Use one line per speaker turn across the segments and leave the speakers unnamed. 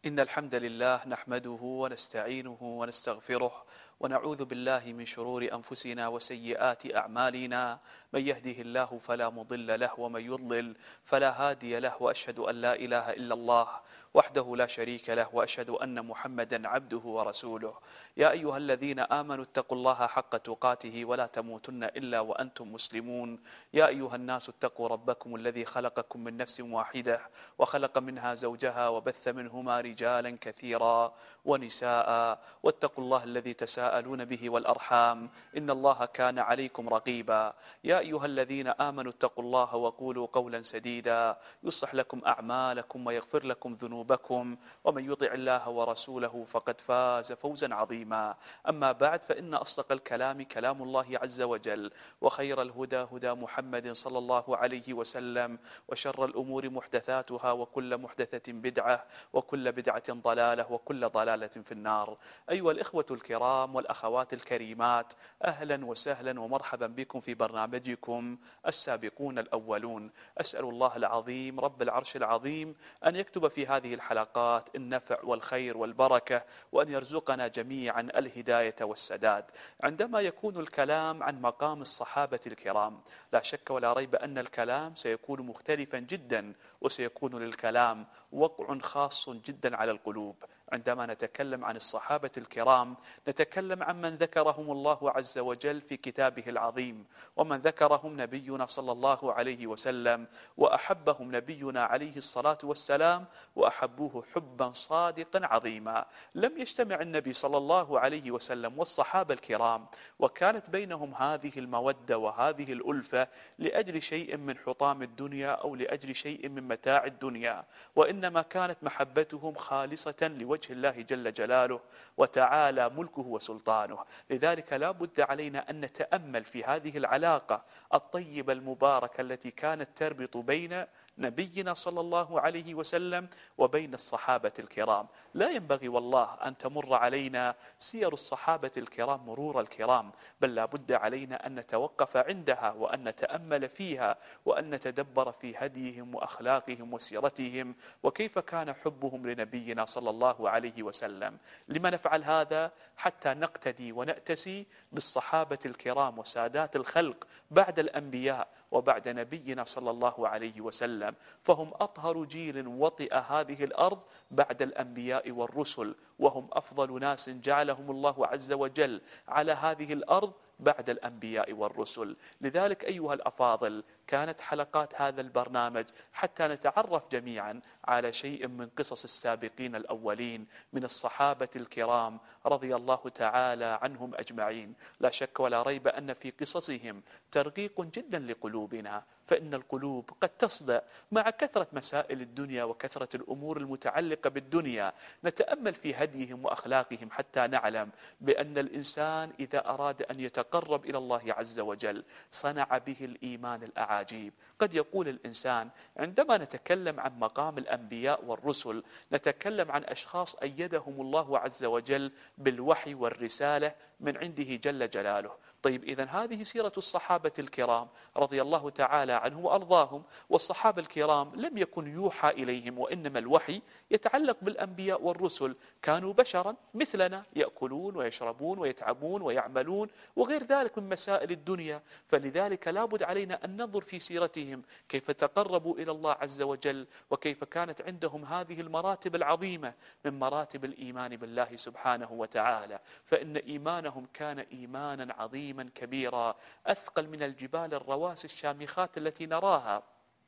إن الحمد لله نحمده ونستعينه ونستغفره ونعوذ بالله من شرور أنفسنا وسيئات أعمالنا. من يهده الله فلا مضل له ومن يضلل فلا هادي له، وأشهد أن لا إله إلا الله وحده لا شريك له، وأشهد أن محمدا عبده ورسوله. يا أيها الذين آمنوا اتقوا الله حق تقاته ولا تموتن إلا وأنتم مسلمون. يا أيها الناس اتقوا ربكم الذي خلقكم من نفس واحدة وخلق منها زوجها وبث منهما رجالا كثيرا ونساء، واتقوا الله الذي تساءلون به والأرحام إن الله كان عليكم رقيبا. يا أيها الذين آمنوا اتقوا الله وقولوا قولا سديدا يصلح لكم أعمالكم ويغفر لكم ذنوبكم، ومن يطع الله ورسوله فقد فاز فوزا عظيما. أما بعد، فإن أصدق الكلام كلام الله عز وجل، وخير الهدى هدى محمد صلى الله عليه وسلم، وشر الأمور محدثاتها، وكل محدثة بدعة، وكل بدعة ضلالة، وكل ضلالة في النار. أيها الإخوة الكرام والأخوات الكريمات، أهلا وسهلا ومرحبا بكم في برنامجكم السابقون الأولون. أسأل الله العظيم رب العرش العظيم أن يكتب في هذه الحلقات النفع والخير والبركة، وأن يرزقنا جميعا الهداية والسداد. عندما يكون الكلام عن مقام الصحابة الكرام، لا شك ولا ريب أن الكلام سيكون مختلفا جدا، وسيكون للكلام وقع خاص جدا على القلوب. عندما نتكلم عن الصحابة الكرام نتكلم عن من ذكرهم الله عز وجل في كتابه العظيم، ومن ذكرهم نبينا صلى الله عليه وسلم، وأحبهم نبينا عليه الصلاة والسلام، وأحبوه حبا صادقا عظيما. لم يجتمع النبي صلى الله عليه وسلم والصحابة الكرام وكانت بينهم هذه المودة وهذه الألفة لأجل شيء من حطام الدنيا أو لأجل شيء من متاع الدنيا، وإنما كانت محبتهم خالصة لوجه الله جل جلاله وتعالى ملكه وسلطانه. لذلك لا بد علينا أن نتأمل في هذه العلاقة الطيبة المباركة التي كانت تربط بين نبينا صلى الله عليه وسلم وبين الصحابة الكرام. لا ينبغي والله أن تمر علينا سير الصحابة الكرام مرور الكرام، بل لا بد علينا أن نتوقف عندها وأن نتأمل فيها، وأن نتدبر في هديهم وأخلاقهم وسيرتهم، وكيف كان حبهم لنبينا صلى الله عليه وسلم. لما نفعل هذا؟ حتى نقتدي ونأتسي بالصحابة الكرام وسادات الخلق بعد الأنبياء وبعد نبينا صلى الله عليه وسلم، فهم أطهر جيل وطئ هذه الأرض بعد الأنبياء والرسل، وهم أفضل ناس جعلهم الله عز وجل على هذه الأرض بعد الأنبياء والرسل. لذلك أيها الأفاضل، كانت حلقات هذا البرنامج حتى نتعرف جميعا على شيء من قصص السابقين الأولين من الصحابة الكرام رضي الله تعالى عنهم أجمعين. لا شك ولا ريب أن في قصصهم ترقيق جدا لقلوبنا، فإن القلوب قد تصدأ مع كثرة مسائل الدنيا وكثرة الأمور المتعلقة بالدنيا. نتأمل في هديهم وأخلاقهم حتى نعلم بأن الإنسان إذا أراد أن يتقرب إلى الله عز وجل صنع به الإيمان الأعاجيب. قد يقول الإنسان عندما نتكلم عن مقام الأنبياء والرسل نتكلم عن أشخاص أيدهم الله عز وجل بالوحي والرسالة من عنده جل جلاله. طيب، إذن هذه سيرة الصحابة الكرام رضي الله تعالى عنهم وأرضاهم. والصحابة الكرام لم يكن يوحى إليهم، وإنما الوحي يتعلق بالأنبياء والرسل. كانوا بشرا مثلنا، يأكلون ويشربون ويتعبون ويعملون وغير ذلك من مسائل الدنيا. فلذلك لابد علينا أن ننظر في سيرتهم كيف تقربوا إلى الله عز وجل، وكيف كانت عندهم هذه المراتب العظيمة من مراتب الإيمان بالله سبحانه وتعالى. فإن إيمانهم كان إيمانا عظيما كبيرا أثقل من الجبال الرواسي الشامخات التي نراها.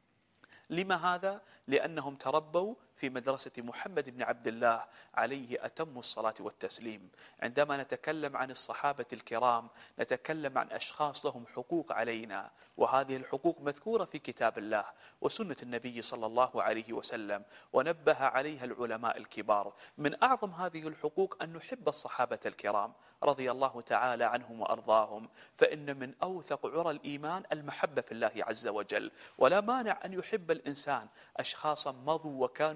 لما هذا؟ لأنهم تربوا في مدرسة محمد بن عبد الله عليه أتم الصلاة والتسليم. عندما نتكلم عن الصحابة الكرام نتكلم عن أشخاص لهم حقوق علينا، وهذه الحقوق مذكورة في كتاب الله وسنة النبي صلى الله عليه وسلم، ونبه عليها العلماء الكبار. من أعظم هذه الحقوق أن نحب الصحابة الكرام رضي الله تعالى عنهم وأرضاهم، فإن من أوثق عرى الإيمان المحبة في الله عز وجل. ولا مانع أن يحب الإنسان أشخاصا مضوا وكانوا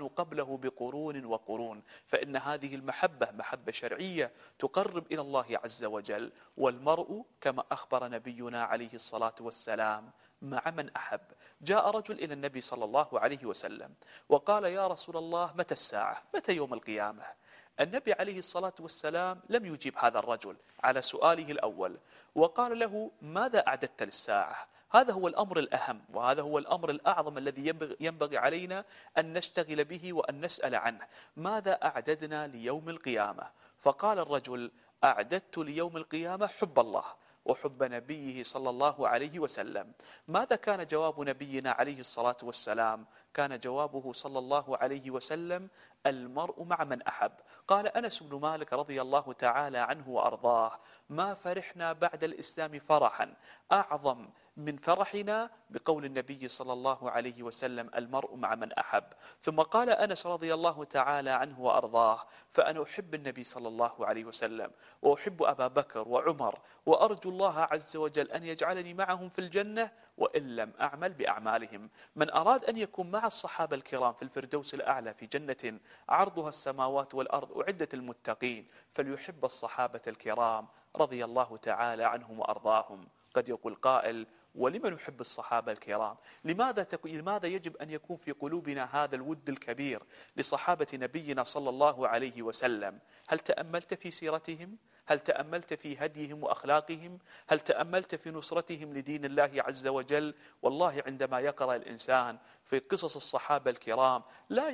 قبله بقرون وقرون، فإن هذه المحبة محبة شرعية تقرب إلى الله عز وجل. والمرء كما أخبر نبينا عليه الصلاة والسلام مع من أحب. جاء رجل إلى النبي صلى الله عليه وسلم وقال: يا رسول الله، متى الساعة؟ متى يوم القيامة؟ النبي عليه الصلاة والسلام لم يجيب هذا الرجل على سؤاله الأول، وقال له: ماذا أعددت للساعة؟ هذا هو الأمر الأهم، وهذا هو الأمر الأعظم الذي ينبغي علينا أن نشتغل به وأن نسأل عنه. ماذا أعددنا ليوم القيامة؟ فقال الرجل: أعددت ليوم القيامة حب الله وحب نبيه صلى الله عليه وسلم. ماذا كان جواب نبينا عليه الصلاة والسلام؟ كان جوابه صلى الله عليه وسلم: المرء مع من أحب. قال أنس بن مالك رضي الله تعالى عنه وأرضاه: ما فرحنا بعد الإسلام فرحا أعظم من فرحنا بقول النبي صلى الله عليه وسلم: المرء مع من أحب. ثم قال أنس رضي الله تعالى عنه وأرضاه: فأنا أحب النبي صلى الله عليه وسلم وأحب أبا بكر وعمر، وأرجو الله عز وجل أن يجعلني معهم في الجنة وإن لم أعمل بأعمالهم. من أراد أن يكون مع الصحابة الكرام في الفردوس الأعلى في جنة عرضها السماوات والأرض أعدت المتقين فليحب الصحابة الكرام رضي الله تعالى عنهم وأرضاهم. قد يقول قائل: ولمن نحب الصحابة الكرام؟ لماذا يجب أن يكون في قلوبنا هذا الود الكبير لصحابة نبينا صلى الله عليه وسلم؟ هل تأملت في سيرتهم؟ هل تأملت في هديهم وأخلاقهم؟ هل تأملت في نصرتهم لدين الله عز وجل؟ والله عندما يقرأ الإنسان في قصص الصحابة الكرام لا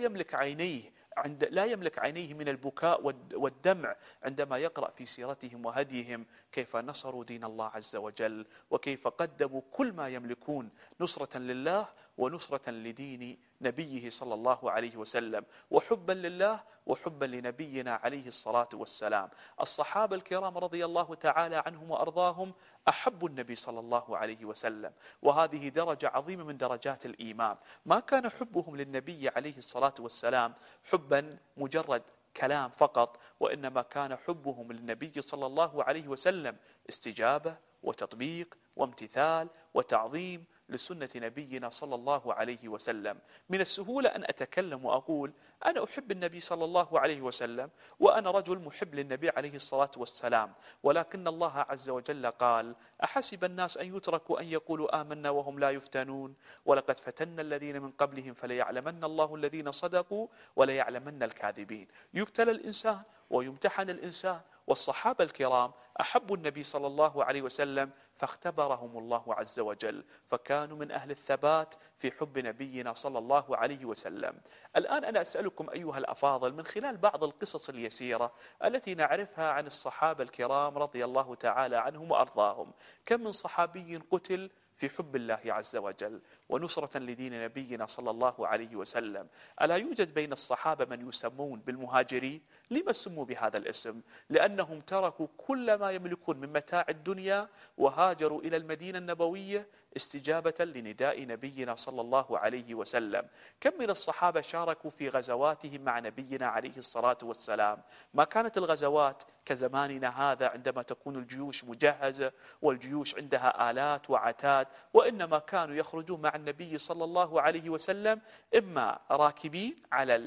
يملك عينيه من البكاء والدمع عندما يقرأ في سيرتهم وهديهم كيف نصروا دين الله عز وجل، وكيف قدموا كل ما يملكون نصرة لله ونصرة لدين نبيه صلى الله عليه وسلم، وحبا لله وحبا لنبينا عليه الصلاة والسلام. الصحابة الكرام رضي الله تعالى عنهم وأرضاهم أحبوا النبي صلى الله عليه وسلم، وهذه درجة عظيمة من درجات الإيمان. ما كان حبهم للنبي عليه الصلاة والسلام حبا مجرد كلام فقط، وإنما كان حبهم للنبي صلى الله عليه وسلم استجابة وتطبيق وامتثال وتعظيم لسنة نبينا صلى الله عليه وسلم. من السهولة أن أتكلم وأقول أنا أحب النبي صلى الله عليه وسلم وأنا رجل محب للنبي عليه الصلاة والسلام، ولكن الله عز وجل قال: أحسب الناس أن يتركوا أن يقولوا آمنا وهم لا يفتنون ولقد فتنا الذين من قبلهم فليعلمن الله الذين صدقوا وليعلمن الكاذبين. يبتلى الإنسان ويمتحن الإنسان، والصحابة الكرام أحبوا النبي صلى الله عليه وسلم فاختبرهم الله عز وجل، فكانوا من أهل الثبات في حب نبينا صلى الله عليه وسلم. الآن أنا أسألكم أيها الأفاضل من خلال بعض القصص اليسيرة التي نعرفها عن الصحابة الكرام رضي الله تعالى عنهم وأرضاهم، كم من صحابي قتل في حب الله عز وجل ونصرة لدين نبينا صلى الله عليه وسلم؟ ألا يوجد بين الصحابة من يسمون بالمهاجرين؟ لما سموا بهذا الاسم؟ لأنهم تركوا كل ما يملكون من متاع الدنيا وهاجروا إلى المدينة النبوية استجابة لنداء نبينا صلى الله عليه وسلم. كم من الصحابة شاركوا في غزواتهم مع نبينا عليه الصلاة والسلام؟ ما كانت الغزوات كزماننا هذا عندما تكون الجيوش مجهزة والجيوش عندها آلات وعتاد، وإنما كانوا يخرجون مع النبي صلى الله عليه وسلم إما راكبين على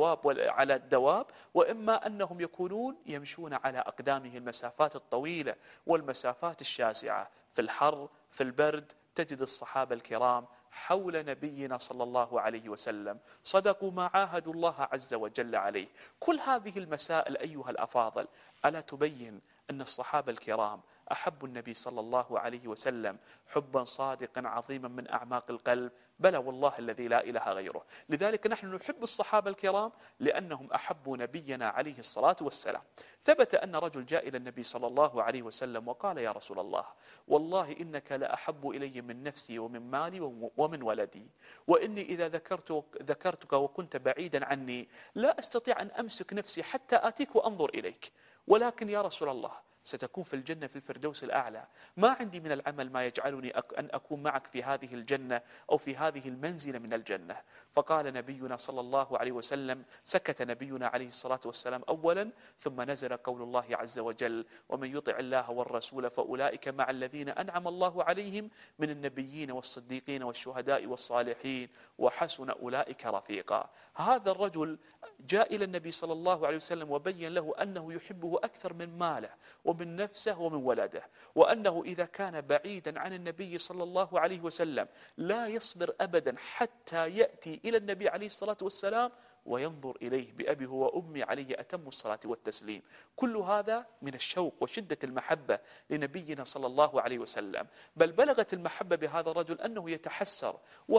الدواب وإما أنهم يكونون يمشون على أقدامهم المسافات الطويلة والمسافات الشاسعة. في الحر في البرد تجد الصحابة الكرام حول نبينا صلى الله عليه وسلم صدقوا ما عاهدوا الله عز وجل عليه. كل هذه المسائل أيها الأفاضل ألا تبين أن الصحابة الكرام أحبوا النبي صلى الله عليه وسلم حبا صادقا عظيما من أعماق القلب؟ بلى والله الذي لا إله غيره. لذلك نحن نحب الصحابة الكرام لأنهم أحبوا نبينا عليه الصلاة والسلام. ثبت أن رجل جاء إلى النبي صلى الله عليه وسلم وقال: يا رسول الله، والله إنك لأحب إلي من نفسي ومن مالي ومن ولدي، وإني إذا ذكرتك وكنت بعيدا عني لا أستطيع أن أمسك نفسي حتى آتيك وأنظر إليك، ولكن يا رسول الله ستكون في الجنة في الفردوس الأعلى. ما عندي من العمل ما يجعلني أن أكون معك في هذه الجنة أو في هذه المنزلة من الجنة. فقال نبينا صلى الله عليه وسلم، سكت نبينا عليه الصلاة والسلام أولا، ثم نزل قول الله عز وجل: ومن يطع الله والرسول فأولئك مع الذين أنعم الله عليهم من النبيين والصديقين والشهداء والصالحين وحسن أولئك رفيقا. هذا الرجل جاء إلى النبي صلى الله عليه وسلم وبين له أنه يحبه أكثر من ماله ومن نفسه ومن ولده، وأنه إذا كان بعيدا عن النبي صلى الله عليه وسلم لا يصبر أبدا حتى يأتي إلى النبي عليه الصلاة والسلام وينظر إليه بأبي هو وأمي عليه أتم الصلاة والتسليم. كل هذا من الشوق وشدة المحبة لنبينا صلى الله عليه وسلم. بل بلغت المحبة بهذا الرجل أنه يتحسر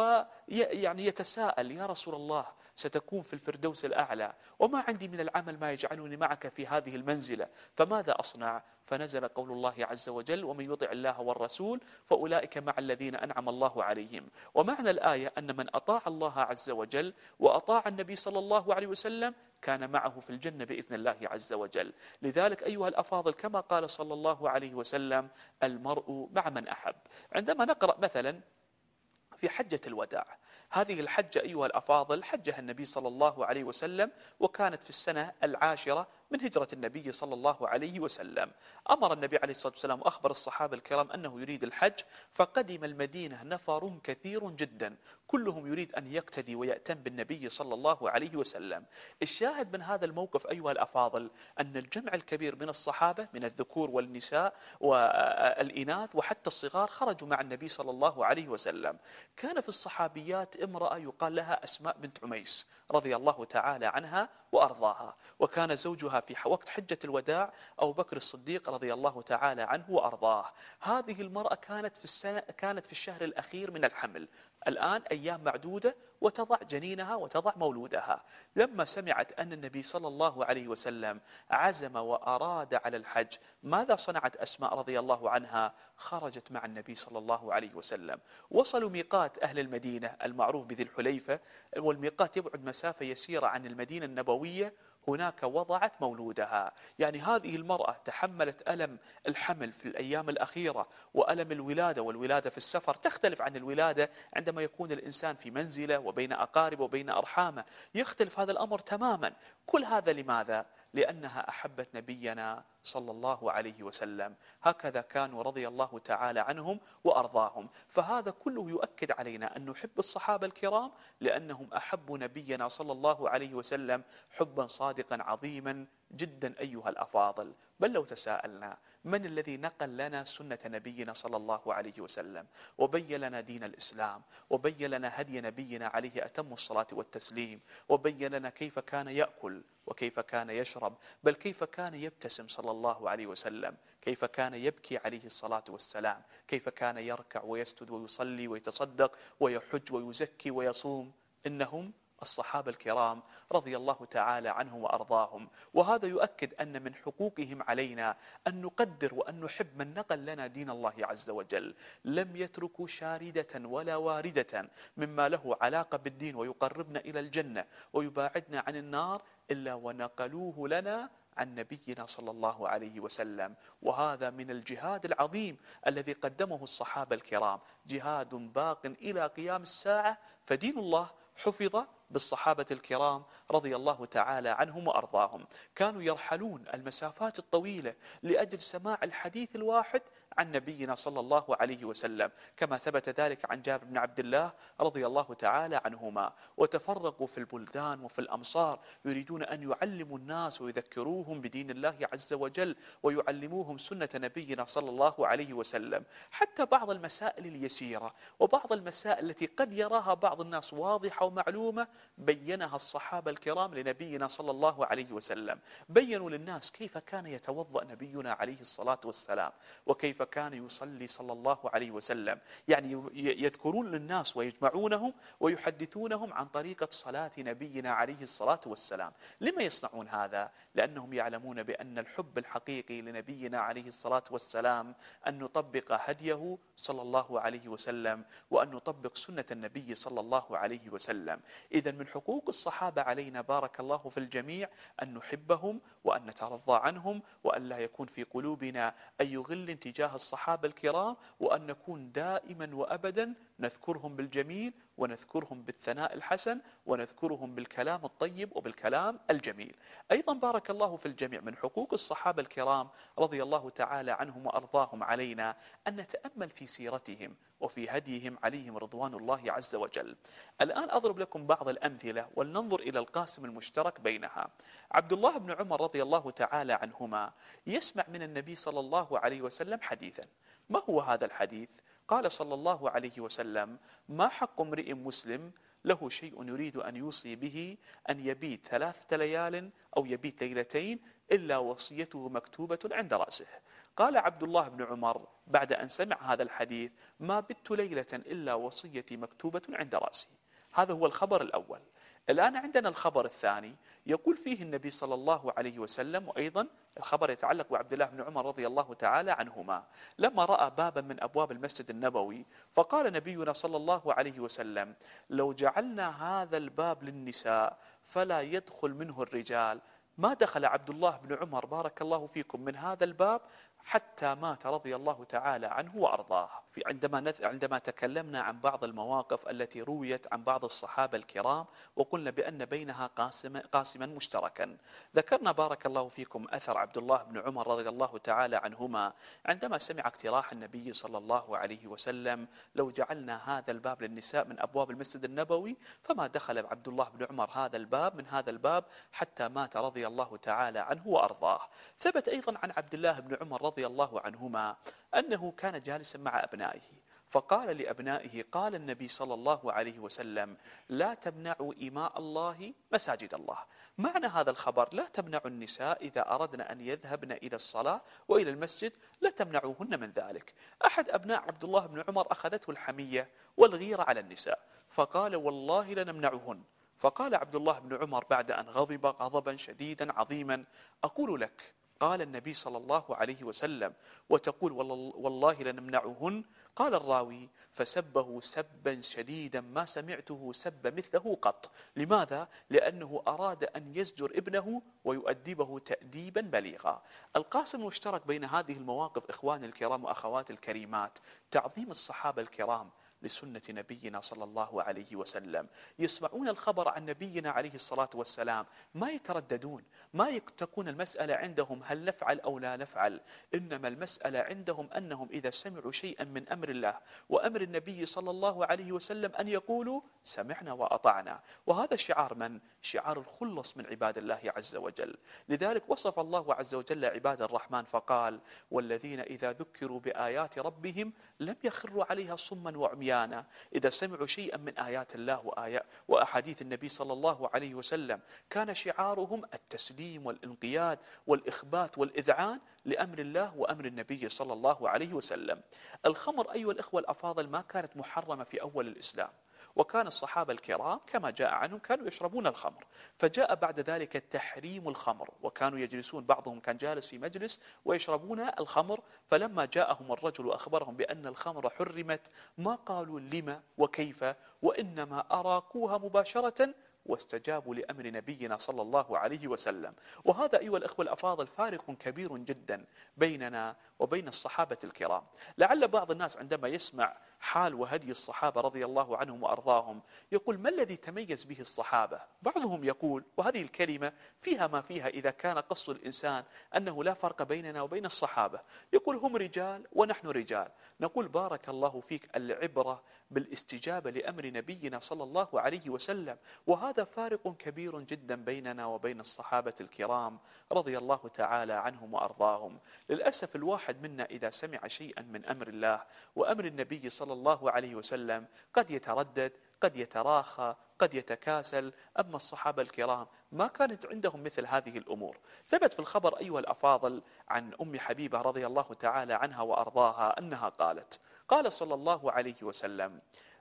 ويعني يتساءل: يا رسول الله، ستكون في الفردوس الأعلى وما عندي من العمل ما يجعلني معك في هذه المنزلة، فماذا أصنع؟ فنزل قول الله عز وجل: ومن يطع الله والرسول فأولئك مع الذين أنعم الله عليهم. ومعنى الآية أن من أطاع الله عز وجل وأطاع النبي صلى الله عليه وسلم كان معه في الجنة بإذن الله عز وجل. لذلك أيها الأفاضل، كما قال صلى الله عليه وسلم: المرء مع من أحب. عندما نقرأ مثلا في حجة الوداع، هذه الحجة أيها الأفاضل حجها النبي صلى الله عليه وسلم، وكانت في السنة 10 من هجرة النبي صلى الله عليه وسلم. أمر النبي عليه الصلاة والسلام وأخبر الصحابة الكرام أنه يريد الحج، فقدم المدينة نفر كثير جدا كلهم يريد أن يقتدي ويأتم بالنبي صلى الله عليه وسلم. الشاهد من هذا الموقف أيها الأفاضل أن الجمع الكبير من الصحابة من الذكور والنساء والإناث وحتى الصغار خرجوا مع النبي صلى الله عليه وسلم. كان في الصحابيات امرأة يقال لها أسماء بنت عميس رضي الله تعالى عنها وأرضاها، وكان زوجها في وقت حجة الوداع أبو بكر الصديق رضي الله تعالى عنه وأرضاه. هذه المرأة كانت في الشهر الأخير من الحمل، الآن أيام معدودة وتضع جنينها وتضع مولودها. لما سمعت أن النبي صلى الله عليه وسلم عزم وأراد على الحج، ماذا صنعت أسماء رضي الله عنها؟ خرجت مع النبي صلى الله عليه وسلم. وصلوا ميقات أهل المدينة المعروف بذي الحليفة، والميقات يبعد مسافة يسيرة عن المدينة النبوية. هناك وضعت مولودها. يعني هذه المرأة تحملت ألم الحمل في الأيام الأخيرة وألم الولادة، والولادة في السفر تختلف عن الولادة عندما يكون الإنسان في منزله وبين أقاربه وبين أرحامه، يختلف هذا الأمر تماما. كل هذا لماذا؟ لأنها أحبت نبينا صلى الله عليه وسلم. هكذا كانوا رضي الله تعالى عنهم وأرضاهم. فهذا كله يؤكد علينا أن نحب الصحابة الكرام لأنهم أحبوا نبينا صلى الله عليه وسلم حبا صادقا عظيما جدا أيها الأفاضل. بل لو تساءلنا: من الذي نقل لنا سنة نبينا صلى الله عليه وسلم وبين لنا دين الإسلام وبين لنا هدي نبينا عليه أتم الصلاة والتسليم، وبين لنا كيف كان يأكل وكيف كان يشرب، بل كيف كان يبتسم صلى الله عليه وسلم، كيف كان يبكي عليه الصلاة والسلام، كيف كان يركع ويسجد ويصلي ويتصدق ويحج ويزكي ويصوم؟ إنهم الصحابة الكرام رضي الله تعالى عنهم وأرضاهم. وهذا يؤكد أن من حقوقهم علينا أن نقدر وأن نحب من نقل لنا دين الله عز وجل. لم يتركوا شاردة ولا واردة مما له علاقة بالدين ويقربنا إلى الجنة ويباعدنا عن النار إلا ونقلوه لنا عن نبينا صلى الله عليه وسلم. وهذا من الجهاد العظيم الذي قدمه الصحابة الكرام، جهاد باق إلى قيام الساعة. فدين الله حفظ بالصحابة الكرام رضي الله تعالى عنهم وأرضاهم. كانوا يرحلون المسافات الطويلة لأجل سماع الحديث الواحد عن نبينا صلى الله عليه وسلم، كما ثبت ذلك عن جابر بن عبد الله رضي الله تعالى عنهما. وتفرقوا في البلدان وفي الأمصار يريدون أن يعلموا الناس ويذكروهم بدين الله عز وجل ويعلموهم سنة نبينا صلى الله عليه وسلم. حتى بعض المسائل اليسيرة وبعض المسائل التي قد يراها بعض الناس واضحة ومعلومة بينها الصحابة الكرام لنبينا صلى الله عليه وسلم. بيّنوا للناس كيف كان يتوضأ نبينا عليه الصلاة والسلام وكيف كان يصلي صلى الله عليه وسلم. يعني يذكرون للناس ويجمعونهم ويحدثونهم عن طريقة صلاة نبينا عليه الصلاة والسلام. لما يصنعون هذا؟ لأنهم يعلمون بأن الحب الحقيقي لنبينا عليه الصلاة والسلام أن نطبق هديه صلى الله عليه وسلم وأن نطبق سنة النبي صلى الله عليه وسلم. إذا إذا من حقوق الصحابة علينا بارك الله في الجميع أن نحبهم وأن نترضى عنهم، وأن لا يكون في قلوبنا أي غل تجاه الصحابة الكرام، وأن نكون دائما وأبدا نذكرهم بالجميل ونذكرهم بالثناء الحسن ونذكرهم بالكلام الطيب وبالكلام الجميل. أيضا بارك الله في الجميع من حقوق الصحابة الكرام رضي الله تعالى عنهم وأرضاهم علينا أن نتأمل في سيرتهم وفي هديهم عليهم رضوان الله عز وجل. الآن أضرب لكم بعض الأمثلة ولننظر إلى القاسم المشترك بينها. عبد الله بن عمر رضي الله تعالى عنهما يسمع من النبي صلى الله عليه وسلم حديثا. ما هو هذا الحديث؟ قال صلى الله عليه وسلم: ما حق امرئ مسلم له شيء يريد أن يوصي به أن يبيت 3 ليال أو يبيت ليلتين إلا وصيته مكتوبة عند رأسه. قال عبد الله بن عمر بعد أن سمع هذا الحديث: ما بت ليلة إلا وصيتي مكتوبة عند رأسي. هذا هو الخبر الأول. الآن عندنا الخبر الثاني يقول فيه النبي صلى الله عليه وسلم، وأيضا الخبر يتعلق بعبد الله بن عمر رضي الله تعالى عنهما، لما رأى بابا من أبواب المسجد النبوي فقال نبينا صلى الله عليه وسلم: لو جعلنا هذا الباب للنساء فلا يدخل منه الرجال. ما دخل عبد الله بن عمر بارك الله فيكم من هذا الباب حتى مات رضي الله تعالى عنه وأرضاه. عندما تكلمنا عن بعض المواقف التي رويت عن بعض الصحابة الكرام وقلنا بأن بينها قاسما مشتركا، ذكرنا بارك الله فيكم أثر عبد الله بن عمر رضي الله تعالى عنهما عندما سمع اقتراح النبي صلى الله عليه وسلم: لو جعلنا هذا الباب للنساء من أبواب المسجد النبوي، فما دخل عبد الله بن عمر هذا الباب حتى مات رضي الله تعالى عنه وأرضاه. ثبت أيضا عن عبد الله بن عمر رضي الله عنهما أنه كان جالسا مع أبنائه فقال لأبنائه: قال النبي صلى الله عليه وسلم: لا تمنعوا إماء الله مساجد الله. معنى هذا الخبر: لا تمنعوا النساء إذا أردنا أن يذهبن إلى الصلاة وإلى المسجد، لا تمنعوهن من ذلك. أحد أبناء عبد الله بن عمر أخذته الحمية والغيرة على النساء فقال: والله لنمنعهن. فقال عبد الله بن عمر بعد أن غضب غضبا شديدا عظيما: أقول لك، قال النبي صلى الله عليه وسلم، وتقول والله لنمنعهن؟ قال الراوي: فسبه سبا شديدا ما سمعته سب مثله قط. لماذا؟ لأنه أراد أن يزجر ابنه ويؤدبه تأديبا بليغا. القاسم المشترك بين هذه المواقف إخواني الكرام وأخواتي الكريمات تعظيم الصحابة الكرام لسنة نبينا صلى الله عليه وسلم. يسمعون الخبر عن نبينا عليه الصلاة والسلام ما يترددون، ما تكون المسألة عندهم هل نفعل أو لا نفعل، إنما المسألة عندهم أنهم إذا سمعوا شيئا من أمر الله وأمر النبي صلى الله عليه وسلم أن يقولوا: سمعنا وأطعنا. وهذا شعار من؟ شعار الخلص من عباد الله عز وجل. لذلك وصف الله عز وجل عباد الرحمن فقال: والذين إذا ذكروا بآيات ربهم لم يخروا عليها صما وعميانا. إذا سمعوا شيئا من آيات الله وأحاديث النبي صلى الله عليه وسلم كان شعارهم التسليم والانقياد والإخبات والإذعان لأمر الله وأمر النبي صلى الله عليه وسلم. الخمر أيها الإخوة الأفاضل ما كانت محرمة في أول الإسلام، وكان الصحابة الكرام كما جاء عنهم كانوا يشربون الخمر، فجاء بعد ذلك تحريم الخمر، وكانوا يجلسون بعضهم كان جالس في مجلس ويشربون الخمر. فلما جاءهم الرجل وأخبرهم بأن الخمر حرمت ما قالوا لما وكيف، وإنما أراقوها مباشرة واستجابوا لأمر نبينا صلى الله عليه وسلم. وهذا أيها الأخوة الأفاضل فارق كبير جدا بيننا وبين الصحابة الكرام. لعل بعض الناس عندما يسمع حال وهدي الصحابة رضي الله عنهم وأرضاهم يقول: ما الذي تميز به الصحابة؟ بعضهم يقول، وهذه الكلمة فيها ما فيها إذا كان قصد الإنسان أنه لا فرق بيننا وبين الصحابة، يقول: هم رجال ونحن رجال. نقول: بارك الله فيك، العبرة بالاستجابة لأمر نبينا صلى الله عليه وسلم. وهذا فارق كبير جدا بيننا وبين الصحابة الكرام رضي الله تعالى عنهم وأرضاهم. للأسف الواحد منا إذا سمع شيئا من أمر الله وأمر النبي صلى الله عليه وسلم قد يتردد، قد يتراخى، قد يتكاسل. أما الصحابة الكرام ما كانت عندهم مثل هذه الأمور. ثبت في الخبر أيها الأفاضل عن أم حبيبة رضي الله تعالى عنها وأرضاها أنها قالت: قال صلى الله عليه وسلم: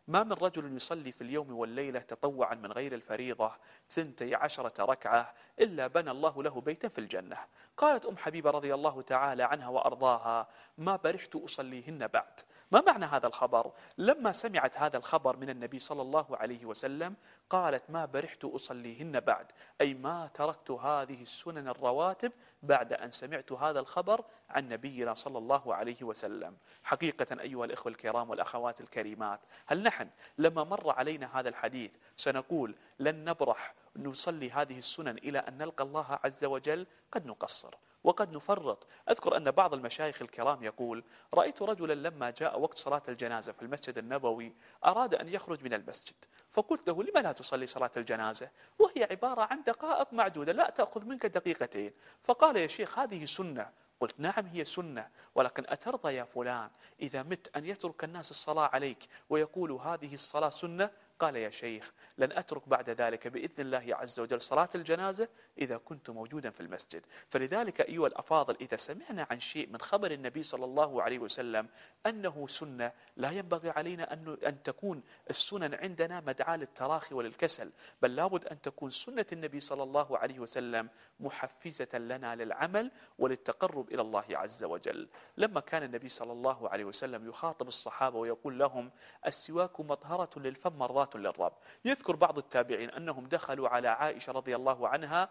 ما من رجل يصلي في اليوم والليلة تطوعا من غير الفريضة 12 ركعة إلا بنى الله له بيتا في الجنة. قالت حبيبة رضي الله تعالى عنها وأرضاها: ما برحت أصليهن بعد. ما معنى هذا الخبر؟ لما سمعت هذا الخبر من النبي صلى الله عليه وسلم قالت: ما برحت أصليهن بعد، أي ما تركت هذه السنن الرواتب بعد أن سمعت هذا الخبر عن نبينا صلى الله عليه وسلم. حقيقة أيها الإخوة الكرام والأخوات الكريمات، هل نحن لما مر علينا هذا الحديث سنقول لن نبرح نصلي هذه السنن إلى أن نلقى الله عز وجل؟ قد نقصر وقد نفرط. أذكر أن بعض المشايخ الكرام يقول: رأيت رجلا لما جاء وقت صلاة الجنازة في المسجد النبوي أراد أن يخرج من المسجد، فقلت له: لما لا تصلي صلاة الجنازة وهي عبارة عن دقائق معدودة لا تأخذ منك دقيقتين؟ فقال: يا شيخ هذه سنة. قلت: نعم هي سنة، ولكن أترضى يا فلان إذا مت أن يترك الناس الصلاة عليك ويقول هذه الصلاة سنة؟ قال: يا شيخ لن أترك بعد ذلك بإذن الله عز وجل صلاة الجنازة إذا كنت موجودا في المسجد. فلذلك أيها الأفاضل، إذا سمعنا عن شيء من خبر النبي صلى الله عليه وسلم أنه سنة، لا ينبغي علينا أن تكون السنن عندنا مدعاة للتراخي وللكسل، بل لابد أن تكون سنة النبي صلى الله عليه وسلم محفزة لنا للعمل وللتقرب إلى الله عز وجل. لما كان النبي صلى الله عليه وسلم يخاطب الصحابة ويقول لهم: السواك مطهرة للفم مرضاة للرب، يذكر بعض التابعين أنهم دخلوا على عائشة رضي الله عنها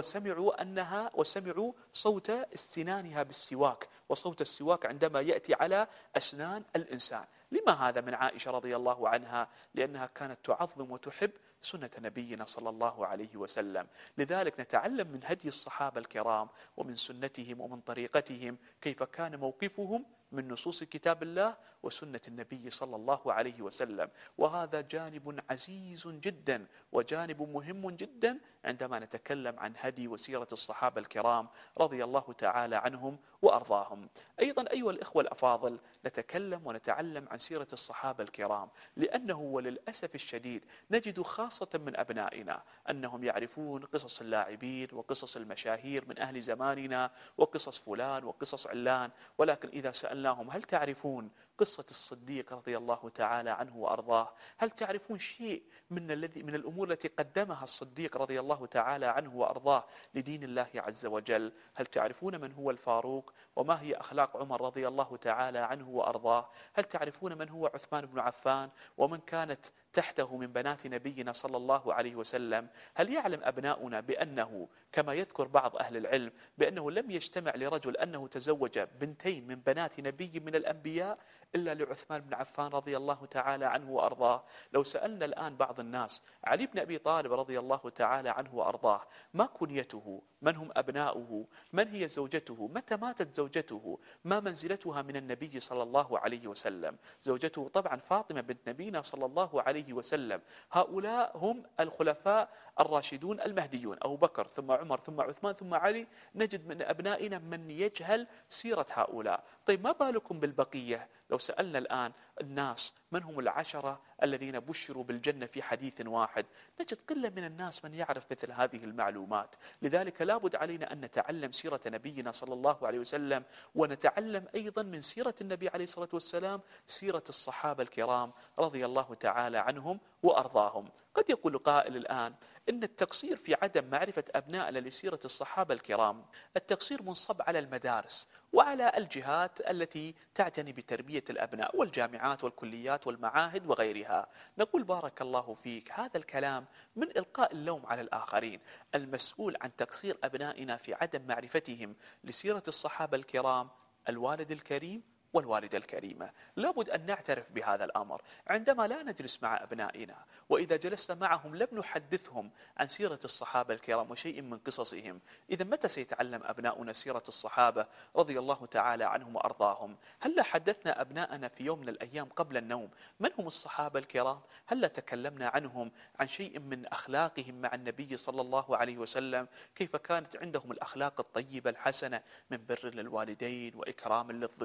وسمعوا صوت استنانها بالسواك وصوت السواك عندما يأتي على أسنان الإنسان. لما هذا من عائشة رضي الله عنها؟ لأنها كانت تعظم وتحب سنة نبينا صلى الله عليه وسلم. لذلك نتعلم من هدي الصحابة الكرام ومن سنتهم ومن طريقتهم كيف كان موقفهم من نصوص كتاب الله وسنة النبي صلى الله عليه وسلم. وهذا جانب عزيز جدا وجانب مهم جدا عندما نتكلم عن هدي وسيرة الصحابة الكرام رضي الله تعالى عنهم وأرضاهم. أيضا أيها الإخوة الأفاضل، نتكلم ونتعلم عن سيرة الصحابة الكرام، لأنه وللأسف الشديد نجد خاصة من أبنائنا أنهم يعرفون قصص اللاعبين وقصص المشاهير من أهل زماننا وقصص فلان وقصص علان، ولكن إذا سألناهم: هل تعرفون قصة الصديق رضي الله تعالى عنه وأرضاه؟ هل تعرفون شيء من الأمور التي قدمها الصديق رضي الله تعالى عنه وأرضاه لدين الله عز وجل؟ هل تعرفون من هو الفاروق وما هي أخلاق عمر رضي الله تعالى عنه وأرضاه؟ هل تعرفون من هو عثمان بن عفان ومن كانت تحته من بنات نبينا صلى الله عليه وسلم؟ هل يعلم أبناؤنا بأنه كما يذكر بعض أهل العلم بأنه لم يجتمع لرجل أنه تزوج بنتين من بنات نبي من الأنبياء إلا لعثمان بن عفان رضي الله تعالى عنه وأرضاه؟ لو سألنا الآن بعض الناس: علي بن أبي طالب رضي الله تعالى عنه وأرضاه ما كنيته؟ من هم أبناؤه؟ من هي زوجته؟ متى ماتت زوجته؟ ما منزلتها من النبي صلى الله عليه وسلم؟ زوجته طبعا فاطمة بنت نبينا صلى الله عليه وسلم. هؤلاء هم الخلفاء الراشدون المهديون، أبو بكر ثم عمر ثم عثمان ثم علي. نجد من أبنائنا من يجهل سيرة هؤلاء. طيب ما بالكم بالبقية؟ لو سألنا الآن الناس من هم العشرة الذين بشروا بالجنة في حديث واحد، نجد قلة من الناس من يعرف مثل هذه المعلومات. لذلك لابد علينا أن نتعلم سيرة نبينا صلى الله عليه وسلم، ونتعلم أيضا من سيرة النبي عليه الصلاة والسلام سيرة الصحابة الكرام رضي الله تعالى عنهم وأرضاهم. قد يقول قائل الآن إن التقصير في عدم معرفة أبنائنا لسيرة الصحابة الكرام، التقصير منصب على المدارس وعلى الجهات التي تعتني بتربية الأبناء والجامعات والكليات والمعاهد وغيرها. نقول: بارك الله فيك، هذا الكلام من إلقاء اللوم على الآخرين. المسؤول عن تقصير أبنائنا في عدم معرفتهم لسيرة الصحابة الكرام الوالد الكريم والوالدة الكريمة. لابد أن نعترف بهذا الأمر. عندما لا نجلس مع أبنائنا وإذا جلسنا معهم لم نحدثهم عن سيرة الصحابة الكرام وشيء من قصصهم، إذا متى سيتعلم أبناؤنا سيرة الصحابة رضي الله تعالى عنهم وأرضاهم؟ هل حدثنا أبناءنا في يوم من الأيام قبل النوم من هم الصحابة الكرام؟ هل تكلمنا عنهم عن شيء من أخلاقهم مع النبي صلى الله عليه وسلم؟ كيف كانت عندهم الأخلاق الطيبة الحسنة من بر للوالدين وإكرام للضيوف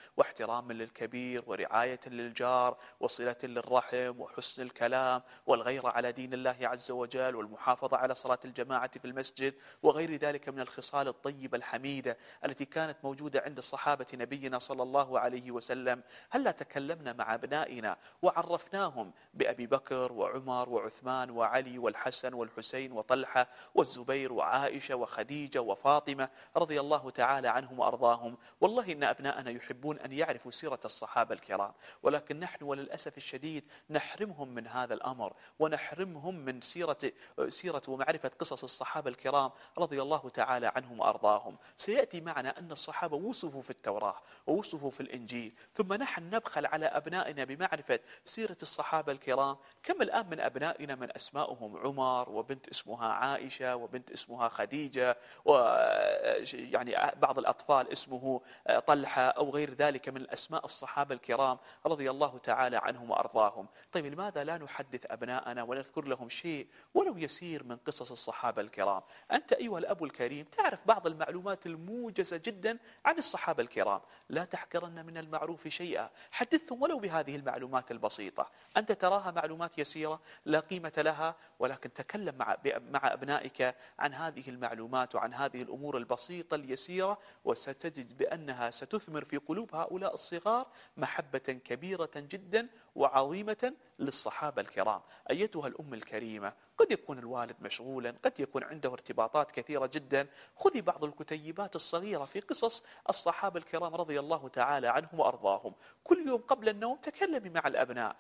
واحترام للكبير ورعاية للجار وصلة للرحم وحسن الكلام والغيرة على دين الله عز وجل والمحافظة على صلاة الجماعة في المسجد وغير ذلك من الخصال الطيبة الحميدة التي كانت موجودة عند صحابة نبينا صلى الله عليه وسلم. هل لا تكلمنا مع أبنائنا وعرفناهم بأبي بكر وعمر وعثمان وعلي والحسن والحسين وطلحة والزبير وعائشة وخديجة وفاطمة رضي الله تعالى عنهم وأرضاهم؟ والله إن أبناءنا يحبون أن يعرفوا سيرة الصحابة الكرام، ولكن نحن وللأسف الشديد نحرمهم من هذا الأمر، ونحرمهم من سيرة ومعرفة قصص الصحابة الكرام رضي الله تعالى عنهم وأرضاهم. سيأتي معنا أن الصحابة وصفوا في التوراة ووصفوا في الإنجيل، ثم نحن نبخل على أبنائنا بمعرفة سيرة الصحابة الكرام. كم الآن من أبنائنا من أسماؤهم عمر وبنت اسمها عائشة وبنت اسمها خديجة، ويعني بعض الأطفال اسمه طلحة أو غير ذلك من الأسماء الصحابة الكرام رضي الله تعالى عنهم وأرضاهم. طيب لماذا لا نحدث أبناءنا ونذكر لهم شيء ولو يسير من قصص الصحابة الكرام؟ أنت أيها الأب الكريم تعرف بعض المعلومات الموجزة جدا عن الصحابة الكرام، لا تحقرن من المعروف شيئا، حدثهم ولو بهذه المعلومات البسيطة. أنت تراها معلومات يسيرة لا قيمة لها، ولكن تكلم مع أبنائك عن هذه المعلومات وعن هذه الأمور البسيطة اليسيرة، وستجد بأنها ستثمر في قلوب هؤلاء الصغار محبة كبيرة جدا وعظيمة للصحابة الكرام. أيتها الأم الكريمة، قد يكون الوالد مشغولا، قد يكون عنده ارتباطات كثيرة جدا، خذي بعض الكتيبات الصغيرة في قصص الصحابة الكرام رضي الله تعالى عنهم وأرضاهم. كل يوم قبل النوم تكلمي مع الأبناء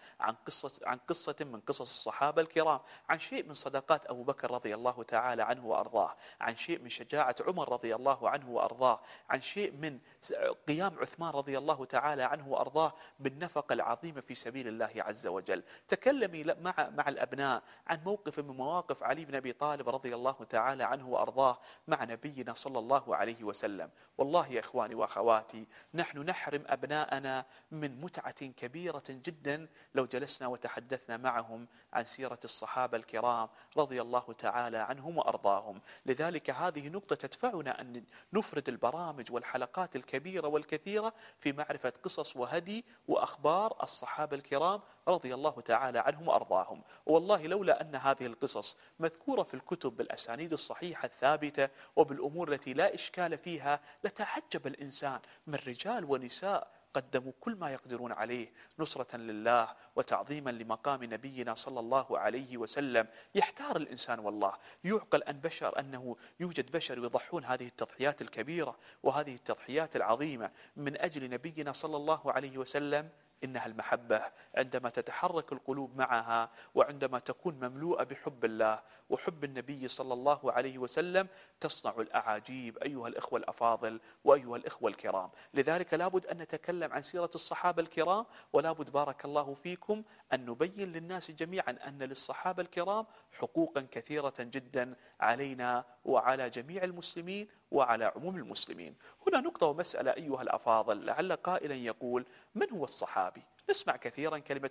عن قصة من قصص الصحابة الكرام، عن شيء من صداقات أبو بكر رضي الله تعالى عنه وأرضاه، عن شيء من شجاعة عمر رضي الله عنه وأرضاه، عن شيء من قيام عثمان رضي الله تعالى عنه وأرضاه بالنفقة العظيمة في سبيل الله عز وجل. تكلمي مع الأبناء عن موقف من مواقف علي بن أبي طالب رضي الله تعالى عنه وأرضاه مع نبينا صلى الله عليه وسلم. والله يا إخواني وأخواتي، نحن نحرم أبناءنا من متعة كبيرة جدا لو جلسنا وتحدثنا معهم عن سيرة الصحابة الكرام رضي الله تعالى عنهم وأرضاهم. لذلك هذه نقطة تدفعنا أن نفرد البرامج والحلقات الكبيرة والكثيرة في معرفة قصص وهدي وأخبار الصحابة الكرام رضي الله تعالى عنهم وأرضاهم. والله لولا أن هذه القصص مذكورة في الكتب بالأسانيد الصحيحة الثابتة وبالأمور التي لا إشكال فيها لتعجب الإنسان من رجال ونساء قدموا كل ما يقدرون عليه نصرة لله وتعظيما لمقام نبينا صلى الله عليه وسلم. يحتار الإنسان والله، يعقل أنه يوجد بشر يضحون هذه التضحيات الكبيرة وهذه التضحيات العظيمة من أجل نبينا صلى الله عليه وسلم. إنها المحبة عندما تتحرك القلوب معها وعندما تكون مملوءة بحب الله وحب النبي صلى الله عليه وسلم تصنع الأعاجيب أيها الإخوة الأفاضل وأيها الإخوة الكرام. لذلك لابد أن نتكلم عن سيرة الصحابة الكرام، ولابد بارك الله فيكم أن نبين للناس جميعا أن للصحابة الكرام حقوقا كثيرة جدا علينا وعلى جميع المسلمين وعلى عموم المسلمين. هنا نقطة ومسألة أيها الأفاضل، لعل قائلا يقول: من هو الصحابي؟ نسمع كثيرا كلمة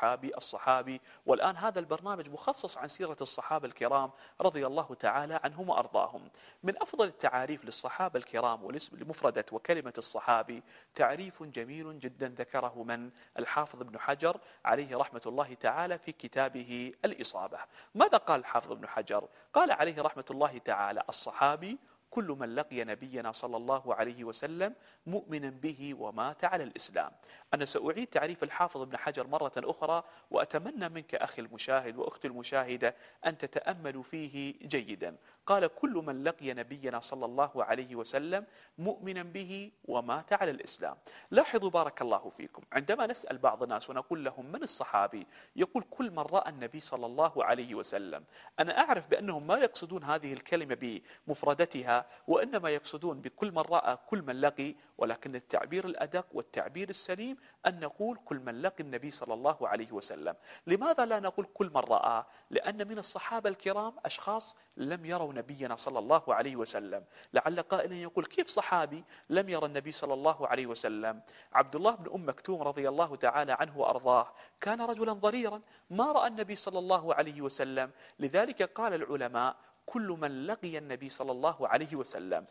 الصحابي، والآن هذا البرنامج مخصص عن سيرة الصحابة الكرام رضي الله تعالى عنهم وأرضاهم. من أفضل التعاريف للصحابة الكرام لمفردة وكلمة الصحابي تعريف جميل جدا ذكره من الحافظ ابن حجر عليه رحمة الله تعالى في كتابه الإصابة. ماذا قال الحافظ ابن حجر؟ قال عليه رحمة الله تعالى: الصحابي كل من لقي نبينا صلى الله عليه وسلم مؤمنا به ومات على الإسلام. أنا سأعيد تعريف الحافظ ابن حجر مرة أخرى، وأتمنى منك أخي المشاهد وأختي المشاهدة أن تتأملوا فيه جيدا. قال: كل من لقي نبينا صلى الله عليه وسلم مؤمنا به ومات على الإسلام. لاحظوا بارك الله فيكم، عندما نسأل بعض الناس ونقول لهم من الصحابي، يقول: كل من رأى النبي صلى الله عليه وسلم. أنا أعرف بأنهم ما يقصدون هذه الكلمة بمفردتها، وإنما يقصدون بكل من رأى كل من لقي، ولكن التعبير الأدق والتعبير السليم أن نقول كل من لقي النبي صلى الله عليه وسلم. لماذا لا نقول كل من رأى؟ لأن من الصحابة الكرام أشخاص لم يروا نبينا صلى الله عليه وسلم. لعل قائل يقول: كيف صحابي لم يرى النبي صلى الله عليه وسلم؟ عبد الله بن أم مكتوم رضي الله تعالى عنه وأرضاه كان رجلا ضريرا ما رأى النبي صلى الله عليه وسلم. لذلك قال العلماء: كل من لقي النبي صلى الله عليه وسلم،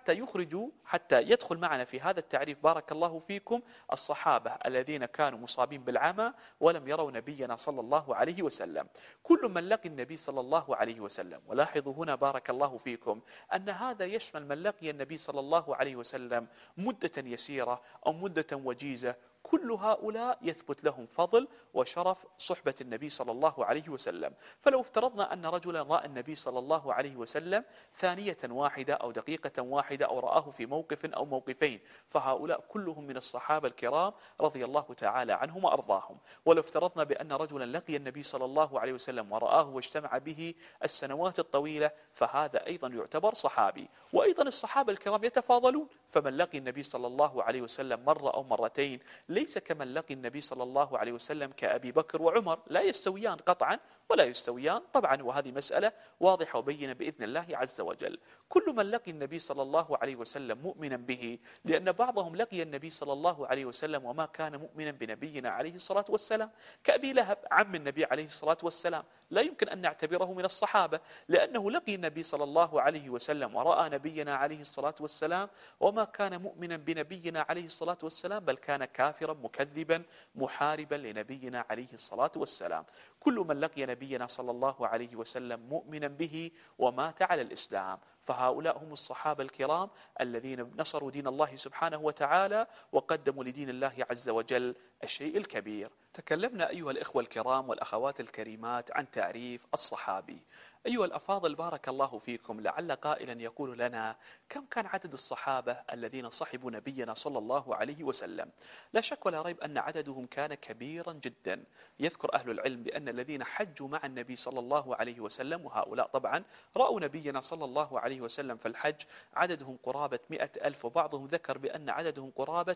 حتى يدخل معنا في هذا التعريف بارك الله فيكم الصحابة الذين كانوا مصابين بالعمى ولم يروا نبينا صلى الله عليه وسلم. كل من لقي النبي صلى الله عليه وسلم. ولاحظوا هنا بارك الله فيكم أن هذا يشمل من لقي النبي صلى الله عليه وسلم مدة يسيرة أو مدة وجيزة، كل هؤلاء يثبت لهم فضل وشرف صحبة النبي صلى الله عليه وسلم. فلو افترضنا أن رجلا رأى النبي صلى الله عليه وسلم ثانية واحدة أو دقيقة واحدة أو رآه في موقف أو موقفين، فهؤلاء كلهم من الصحابة الكرام رضي الله تعالى عنهم وأرضاهم. ولو افترضنا بأن رجلا لقي النبي صلى الله عليه وسلم ورآه واجتمع به السنوات الطويلة، فهذا أيضا يعتبر صحابي. وأيضا الصحابة الكرام يتفاضلون، فمن لقي النبي صلى الله عليه وسلم مرة أو مرتين ليس كمن لقي النبي صلى الله عليه وسلم كأبي بكر وعمر، لا يستويان قطعا ولا يستويان طبعا، وهذه مسألة واضحة وبينة بإذن الله عز وجل. كل من لقي النبي صلى الله عليه وسلم مؤمنا به، لأن بعضهم لقي النبي صلى الله عليه وسلم وما كان مؤمنا بنبينا عليه الصلاة والسلام، كأبي لهب عم النبي عليه الصلاة والسلام، لا يمكن أن نعتبره من الصحابة لأنه لقي النبي صلى الله عليه وسلم ورأى نبينا عليه الصلاة والسلام وما كان مؤمنا بنبينا عليه الصلاة والسلام، بل كان كافرا مكذبا محاربا لنبينا عليه الصلاة والسلام. كل من لقي نبينا صلى الله عليه وسلم مؤمنا به ومات على الإسلام، فهؤلاء هم الصحابة الكرام الذين نصروا دين الله سبحانه وتعالى وقدموا لدين الله عز وجل الشيء الكبير. تكلمنا أيها الإخوة الكرام والأخوات الكريمات عن تعريف الصحابي. أيها الأفاضل بارك الله فيكم، لعل قائلا يقول لنا كم كان عدد الصحابة الذين صحبوا نبينا صلى الله عليه وسلم؟ لا شك ولا ريب أن عددهم كان كبيرا جدا. يذكر أهل العلم بأن الذين حجوا مع النبي صلى الله عليه وسلم، وهؤلاء طبعا رأوا نبينا صلى الله عليه وسلم في الحج، عددهم قرابة 100,000، وبعضهم ذكر بأن عددهم قرابة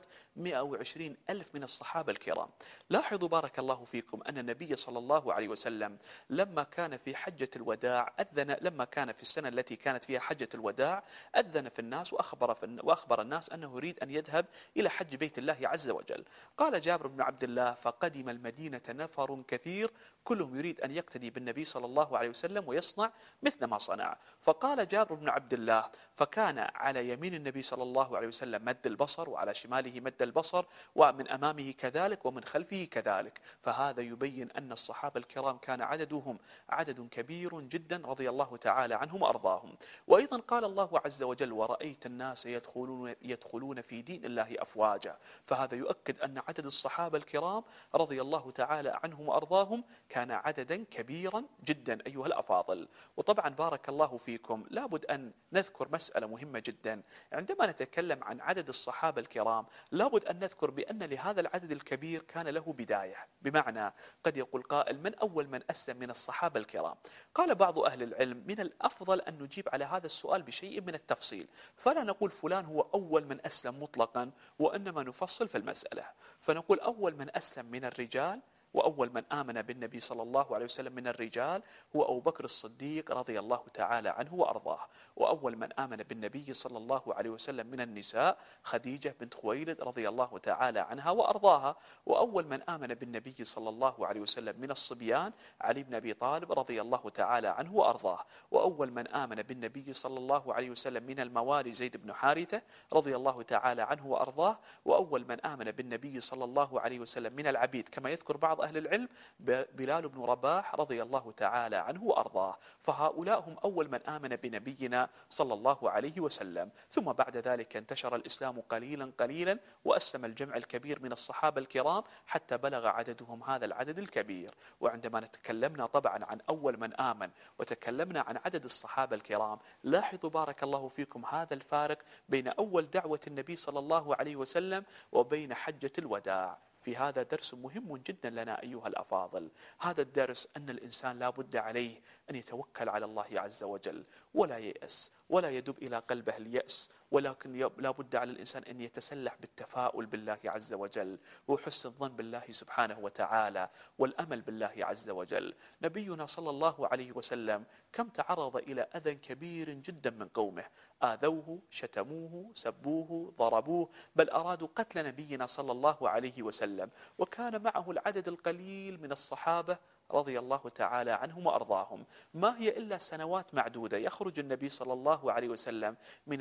120,000 من الصحابة الكرام. لاحظوا بارك الله فيكم أن النبي صلى الله عليه وسلم لما كان في حجة الوداع لما كان في السنة التي كانت فيها حجة الوداع أذن في الناس وأخبر الناس أنه يريد أن يذهب إلى حج بيت الله عز وجل. قال جابر بن عبد الله: فقدم المدينة نفر كثير كلهم يريد أن يقتدي بالنبي صلى الله عليه وسلم ويصنع مثل ما صنع. فقال جابر بن عبد الله: فكان على يمين النبي صلى الله عليه وسلم مد البصر، وعلى شماله مد البصر، ومن أمامه كذلك ومن خلفه كذلك. فهذا يبين أن الصحابة الكرام كان عددهم عدد كبير جدا رضي الله تعالى عنهم وأرضاهم. وأيضا قال الله عز وجل: ورأيت الناس يدخلون في دين الله أفواجا. فهذا يؤكد أن عدد الصحابة الكرام رضي الله تعالى عنهم وأرضاهم كان عددا كبيرا جدا أيها الأفاضل. وطبعا بارك الله فيكم لابد أن نذكر مسألة مهمة جدا عندما نتكلم عن عدد الصحابة الكرام، لابد أن نذكر بأن لهذا العدد الكبير كان له بداية. بمعنى قد يقول قائل: من أول من أسلم من الصحابة الكرام؟ قال بعض أهل العلم: من الأفضل أن نجيب على هذا السؤال بشيء من التفصيل، فلا نقول فلان هو أول من أسلم مطلقا، وإنما نفصل في المسألة. فنقول أول من أسلم من الرجال وأول من آمن بالنبي صلى الله عليه وسلم من الرجال هو أبو بكر الصديق رضي الله تعالى عنه وأرضاه. وأول من آمن بالنبي صلى الله عليه وسلم من النساء خديجة بنت خويلد رضي الله تعالى عنها وأرضاها. وأول من آمن بالنبي صلى الله عليه وسلم من الصبيان علي بن أبي طالب رضي الله تعالى عنه وأرضاه. وأول من آمن بالنبي صلى الله عليه وسلم من الموالي زيد بن حارثة رضي الله تعالى عنه وأرضاه. وأول من آمن بالنبي صلى الله عليه وسلم من العبيد كما يذكر بعض أهل العلم بلال بن رباح رضي الله تعالى عنه وأرضاه. فهؤلاء هم أول من آمن بنبينا صلى الله عليه وسلم. ثم بعد ذلك انتشر الإسلام قليلا قليلا، وأسلم الجمع الكبير من الصحابة الكرام حتى بلغ عددهم هذا العدد الكبير. وعندما تكلمنا طبعا عن أول من آمن وتكلمنا عن عدد الصحابة الكرام، لاحظوا بارك الله فيكم هذا الفارق بين أول دعوة النبي صلى الله عليه وسلم وبين حجة الوداع. في هذا درس مهم جدا لنا أيها الأفاضل. هذا الدرس أن الإنسان لا بد عليه أن يتوكل على الله عز وجل ولا ييأس ولا يدب إلى قلبه اليأس، ولكن لا بد على الإنسان أن يتسلح بالتفاؤل بالله عز وجل وحسن الظن بالله سبحانه وتعالى والأمل بالله عز وجل. نبينا صلى الله عليه وسلم كم تعرض إلى أذى كبير جدا من قومه، آذوه، شتموه، سبوه، ضربوه، بل أرادوا قتل نبينا صلى الله عليه وسلم، وكان معه العدد القليل من الصحابة رضي الله تعالى عنهم وأرضاهم. ما هي إلا سنوات معدودة يخرج النبي صلى الله عليه وسلم من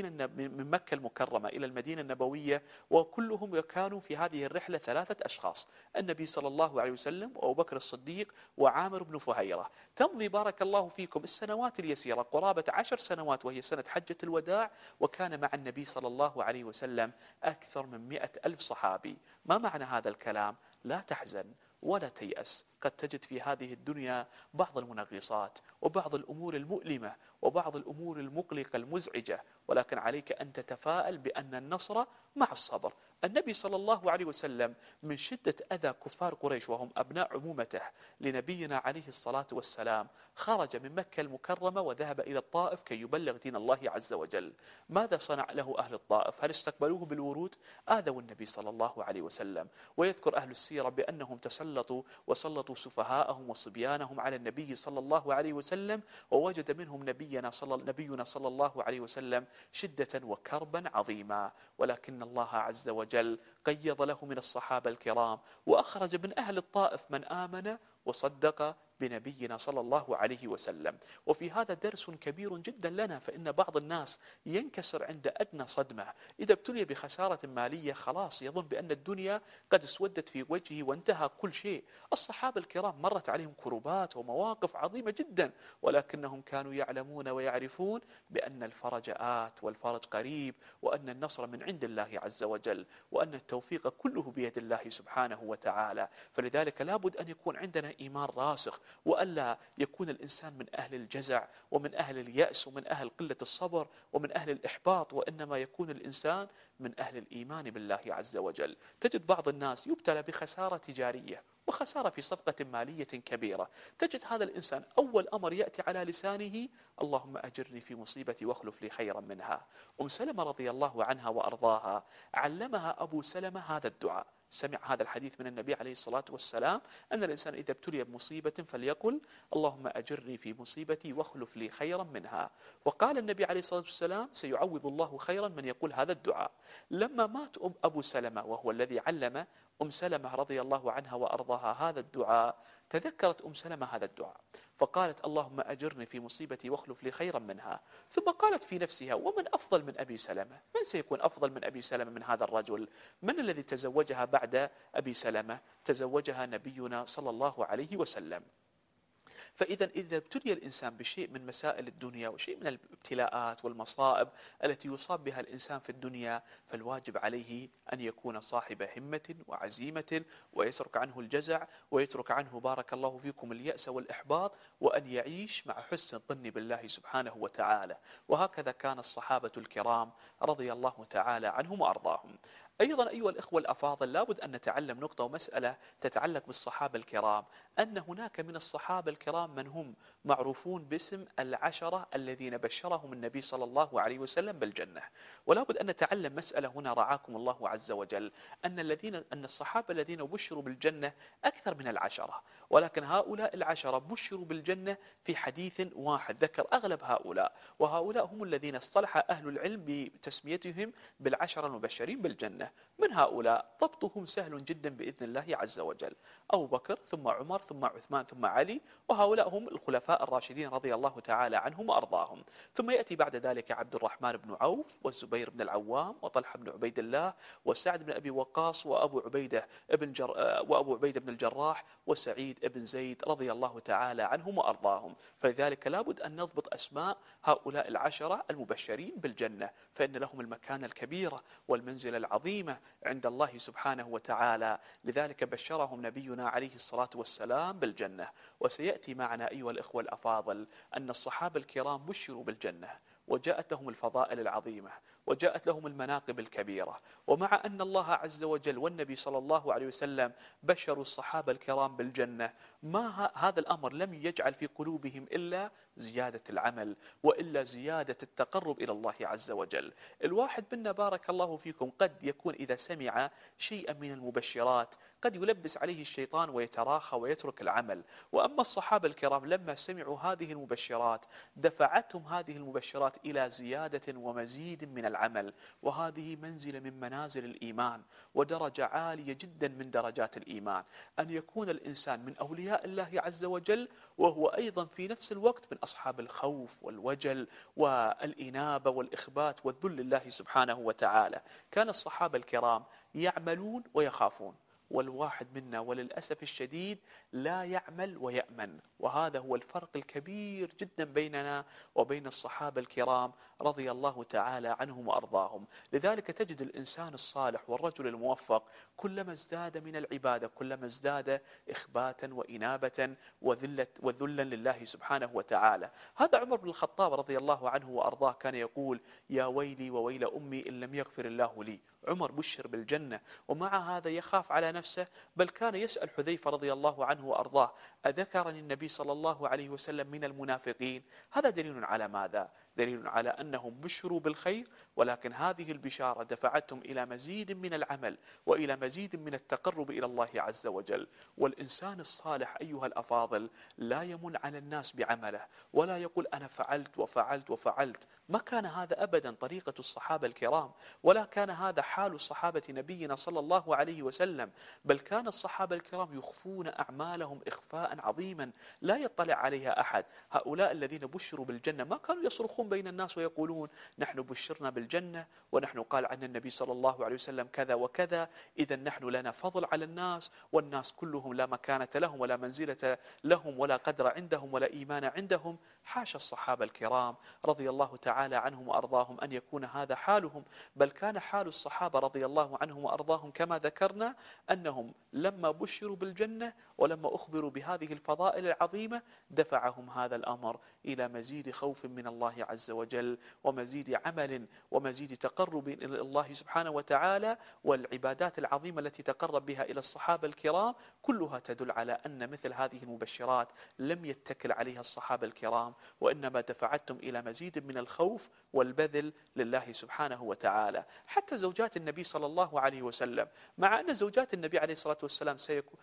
من مكة المكرمة إلى المدينة النبوية، وكلهم كانوا في هذه الرحلة 3 أشخاص: النبي صلى الله عليه وسلم وأبو بكر الصديق وعامر بن فهيرة. تمضي بارك الله فيكم السنوات اليسيرة قرابة 10 سنوات، وهي سنة حجة الوداع، وكان مع النبي صلى الله عليه وسلم أكثر من 100,000 صحابي. ما معنى هذا الكلام؟ لا تحزن ولا تيأس. قد تجد في هذه الدنيا بعض المنغصات وبعض الأمور المؤلمة وبعض الأمور المقلقة المزعجة، ولكن عليك أن تتفائل بأن النصر مع الصبر. النبي صلى الله عليه وسلم من شدة أذى كفار قريش وهم أبناء عمومته لنبينا عليه الصلاة والسلام خرج من مكة المكرمة وذهب إلى الطائف كي يبلغ دين الله عز وجل. ماذا صنع له أهل الطائف؟ هل استقبلوه بالورود؟ آذوا النبي صلى الله عليه وسلم. ويذكر أهل السيرة بأنهم تسلطوا وسلطوا سفهاءهم وصبيانهم على النبي صلى الله عليه وسلم، ووجد منهم نبينا صلى الله عليه وسلم شدة وكربا عظيما. ولكن الله عز وجل قيض له من الصحابة الكرام، وأخرج من أهل الطائف من آمن وصدق بنبينا صلى الله عليه وسلم. وفي هذا درس كبير جدا لنا، فإن بعض الناس ينكسر عند أدنى صدمة. إذا ابتلي بخسارة مالية خلاص يظن بأن الدنيا قد اسودت في وجهه وانتهى كل شيء. الصحابة الكرام مرت عليهم كربات ومواقف عظيمة جدا، ولكنهم كانوا يعلمون ويعرفون بأن الفرج آت والفرج قريب، وأن النصر من عند الله عز وجل، وأن التوفيق كله بيد الله سبحانه وتعالى. فلذلك لابد أن يكون عندنا إيمان راسخ، وألا يكون الإنسان من أهل الجزع ومن أهل اليأس ومن أهل قلة الصبر ومن أهل الإحباط، وإنما يكون الإنسان من أهل الإيمان بالله عز وجل. تجد بعض الناس يبتلى بخسارة تجارية وخسارة في صفقة مالية كبيرة، تجد هذا الإنسان أول أمر يأتي على لسانه: اللهم أجرني في مصيبتي واخلف لي خيرا منها. سلمة رضي الله عنها وأرضاها علمها أبو سلمة هذا الدعاء. سمع هذا الحديث من النبي عليه الصلاة والسلام أن الإنسان إذا ابتلي بمصيبة فليقل: اللهم أجرني في مصيبتي واخلف لي خيرا منها. وقال النبي عليه الصلاة والسلام: سيعوض الله خيرا من يقول هذا الدعاء. لما مات أبو سلمة وهو الذي علم سلمة رضي الله عنها وأرضاها هذا الدعاء، تذكرت سلمة هذا الدعاء فقالت: اللهم أجرني في مصيبتي واخلف لي خيرا منها. ثم قالت في نفسها: ومن أفضل من أبي سلمة؟ من سيكون أفضل من أبي سلمة من هذا الرجل؟ من الذي تزوجها بعد أبي سلمة؟ تزوجها نبينا صلى الله عليه وسلم. فإذا ابتلي الإنسان بشيء من مسائل الدنيا وشيء من الابتلاءات والمصائب التي يصاب بها الإنسان في الدنيا، فالواجب عليه أن يكون صاحب همة وعزيمة، ويترك عنه الجزع، ويترك عنه بارك الله فيكم اليأس والإحباط، وأن يعيش مع حسن الظن بالله سبحانه وتعالى. وهكذا كان الصحابة الكرام رضي الله تعالى عنهم وأرضاهم. أيضا أيها الإخوة الأفاضل، لابد أن نتعلم نقطة ومسألة تتعلق بالصحابة الكرام، أن هناك من الصحابة الكرام من هم معروفون باسم العشرة الذين بشرهم النبي صلى الله عليه وسلم بالجنة. ولابد أن نتعلم مسألة هنا رعاكم الله عز وجل، أن الصحابة الذين بشروا بالجنة أكثر من العشرة، ولكن هؤلاء العشرة بشروا بالجنة في حديث واحد ذكر أغلب هؤلاء، وهؤلاء هم الذين اصطلح أهل العلم بتسميتهم بالعشرة المبشرين بالجنة. من هؤلاء ضبطهم سهل جدا بإذن الله عز وجل: أبو بكر، ثم عمر، ثم عثمان، ثم علي، وهؤلاء هم الخلفاء الراشدين رضي الله تعالى عنهم وأرضاهم. ثم يأتي بعد ذلك عبد الرحمن بن عوف، والزبير بن العوام، وطلحة بن عبيد الله، وسعد بن أبي وقاص، وأبو عبيدة بن الجراح، وسعيد بن زيد رضي الله تعالى عنهم وأرضاهم. فلذلك لابد أن نضبط أسماء هؤلاء العشرة المبشرين بالجنة، فإن لهم المكانة الكبيرة والمنزلة العظيمة عند الله سبحانه وتعالى. لذلك بشرهم نبينا عليه الصلاة والسلام بالجنة. وسيأتي معنا أيها الإخوة الأفاضل أن الصحابة الكرام بشروا بالجنة، وجاءت لهم الفضائل العظيمة، وجاءت لهم المناقب الكبيرة. ومع أن الله عز وجل والنبي صلى الله عليه وسلم بشروا الصحابة الكرام بالجنة، هذا الأمر لم يجعل في قلوبهم إلا زيادة العمل، وإلا زيادة التقرب إلى الله عز وجل. الواحد منا بارك الله فيكم قد يكون إذا سمع شيئا من المبشرات قد يلبس عليه الشيطان ويتراخى ويترك العمل. وأما الصحابة الكرام لما سمعوا هذه المبشرات دفعتهم هذه المبشرات إلى زيادة ومزيد من العمل، وهذه منزلة من منازل الإيمان ودرجة عالية جدا من درجات الإيمان، أن يكون الإنسان من أولياء الله عز وجل وهو أيضا في نفس الوقت من أصحاب الخوف والوجل والإنابة والإخبات والذل لله سبحانه وتعالى. كان الصحابة الكرام يعملون ويخافون، والواحد منا وللأسف الشديد لا يعمل ويأمن، وهذا هو الفرق الكبير جدا بيننا وبين الصحابة الكرام رضي الله تعالى عنهم وأرضاهم. لذلك تجد الإنسان الصالح والرجل الموفق كلما ازداد من العبادة كلما ازداد إخباتا وإنابة وذلا لله سبحانه وتعالى. هذا عمر بن الخطاب رضي الله عنه وأرضاه كان يقول: يا ويلي وويل أمي إن لم يغفر الله لي. عمر بشر بالجنة، ومع هذا يخاف على نفسه، بل كان يسأل حذيفة رضي الله عنه وأرضاه: أذكرني النبي صلى الله عليه وسلم من المنافقين؟ هذا دليل على ماذا؟ دليل على أنهم بشروا بالخير، ولكن هذه البشارة دفعتهم إلى مزيد من العمل وإلى مزيد من التقرب إلى الله عز وجل. والإنسان الصالح أيها الأفاضل لا يمن على الناس بعمله ولا يقول أنا فعلت وفعلت وفعلت. ما كان هذا أبدا طريقة الصحابة الكرام، ولا كان هذا حال صحابة نبينا صلى الله عليه وسلم، بل كان الصحابة الكرام يخفون أعمالهم إخفاء عظيما لا يطلع عليها أحد. هؤلاء الذين بشروا بالجنة ما كانوا يصرخون بين الناس ويقولون نحن بشرنا بالجنة ونحن قال عن النبي صلى الله عليه وسلم كذا وكذا، إذا نحن لنا فضل على الناس والناس كلهم لا مكانة لهم ولا منزلة لهم ولا قدر عندهم ولا إيمان عندهم. حاشا الصحابة الكرام رضي الله تعالى عنهم وأرضاهم أن يكون هذا حالهم، بل كان حال الصحابة رضي الله عنهم وأرضاهم كما ذكرنا أنهم لما بشروا بالجنة ولما أخبروا بهذه الفضائل العظيمة دفعهم هذا الأمر إلى مزيد خوف من الله عز وجل ومزيد عمل ومزيد تقرب إلى الله سبحانه وتعالى. والعبادات العظيمة التي تقرب بها إلى الصحابة الكرام كلها تدل على أن مثل هذه المبشرات لم يتكل عليها الصحابة الكرام، وإنما دفعتهم إلى مزيد من الخوف والبذل لله سبحانه وتعالى. حتى زوجات النبي صلى الله عليه وسلم، مع أن زوجات النبي عليه الصلاة والسلام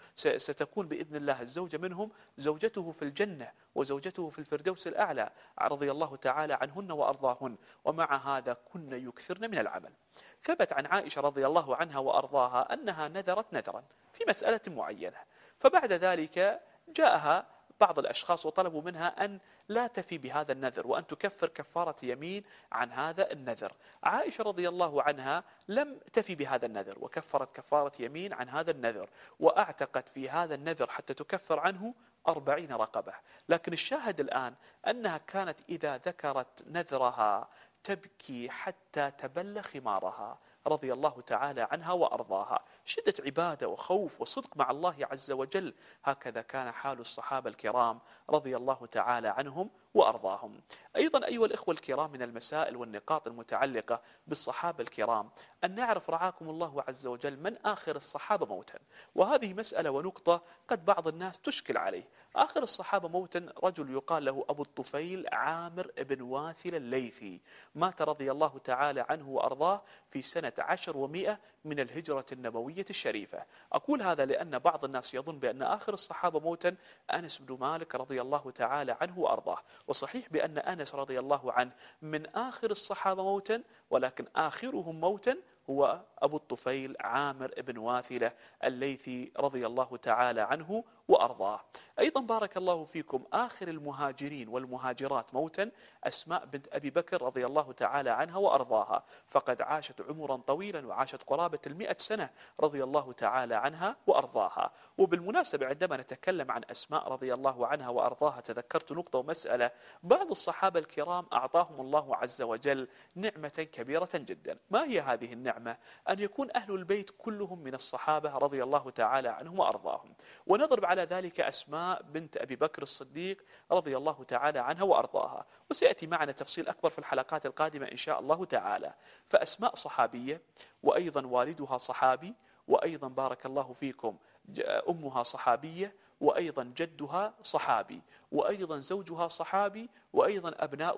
ستكون بإذن الله الزوجة منهم زوجته في الجنة وزوجته في الفردوس الأعلى رضي الله تعالى عنهن وأرضاهن، ومع هذا كن يكثرن من العمل. ثبت عن عائشة رضي الله عنها وأرضاها أنها نذرت نذرا في مسألة معينة، فبعد ذلك جاءها بعض الأشخاص وطلبوا منها أن لا تفي بهذا النذر وأن تكفر كفارة يمين عن هذا النذر. عائشة رضي الله عنها لم تفي بهذا النذر وكفرت كفارة يمين عن هذا النذر، وأعتقت في هذا النذر حتى تكفر عنه 40 رقبة. لكن الشاهد الآن أنها كانت إذا ذكرت نذرها تبكي حتى تبل خمارها رضي الله تعالى عنها وأرضاها. شدة عبادة وخوف وصدق مع الله عز وجل، هكذا كان حال الصحابة الكرام رضي الله تعالى عنهم وأرضاهم. أيضا أيها الإخوة الكرام من المسائل والنقاط المتعلقة بالصحابة الكرام أن نعرف رعاكم الله عز وجل من آخر الصحابة موتا، وهذه مسألة ونقطة قد بعض الناس تشكل عليه. آخر الصحابة موتا رجل يقال له أبو الطفيل عامر بن واثل الليثي، مات رضي الله تعالى عنه وأرضاه في سنة 10 و100 من الهجرة النبوية الشريفة. أقول هذا لأن بعض الناس يظن بأن آخر الصحابة موتا أنس بن مالك رضي الله تعالى عنه وأرضاه، وصحيح بأن أنس رضي الله عنه من آخر الصحابة موتا، ولكن آخرهم موتا هو أبو الطفيل عامر بن واثلة الليثي رضي الله تعالى عنه وأرضاه. أيضا بارك الله فيكم آخر المهاجرين والمهاجرات موتا أسماء بنت أبي بكر رضي الله تعالى عنها وأرضاها، فقد عاشت عمرا طويلا وعاشت قرابة 100 سنة رضي الله تعالى عنها وأرضاها. وبالمناسبة عندما نتكلم عن أسماء رضي الله عنها وأرضاها تذكرت نقطة ومسألة. بعض الصحابة الكرام أعطاهم الله عز وجل نعمة كبيرة جدا. ما هي هذه النعمة؟ أن يكون أهل البيت كلهم من الصحابة رضي الله تعالى عنهم وأرضاهم. ونضرب على ذلك أسماء بنت أبي بكر الصديق رضي الله تعالى عنها وأرضاها، وسيأتي معنا تفصيل أكبر في الحلقات القادمة إن شاء الله تعالى. فأسماء صحابية، وأيضا والدها صحابي، وأيضا بارك الله فيكم أمها صحابية، وأيضا جدها صحابي، وأيضا زوجها صحابي، وأيضا أبناؤها